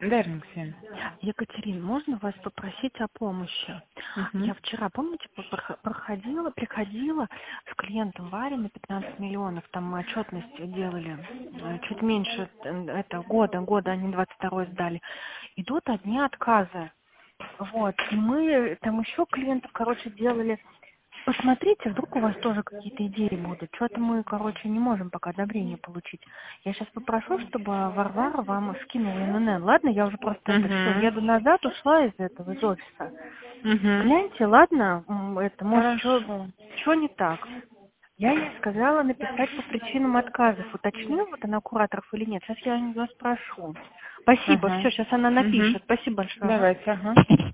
Да, Алексей. Екатерина, можно вас попросить о помощи? Я вчера, помните, приходила с клиентом Варей на 15 миллионов, там мы отчетность делали, чуть меньше года, они 22-й сдали. Идут одни отказы. Вот, и мы там еще клиентов, делали. Посмотрите, вдруг у вас тоже какие-то идеи будут. Что-то мы, не можем пока одобрение получить. Я сейчас попрошу, чтобы Варвара вам скинула ННН. Ладно, я уже просто все, еду назад, ушла из офиса. Гляньте, ладно, может, Хорошо. что не так. Я ей сказала написать по причинам отказов. Уточнила вот она кураторов или нет. Сейчас я ее спрошу. Спасибо, все, сейчас она напишет. Спасибо большое. Давайте,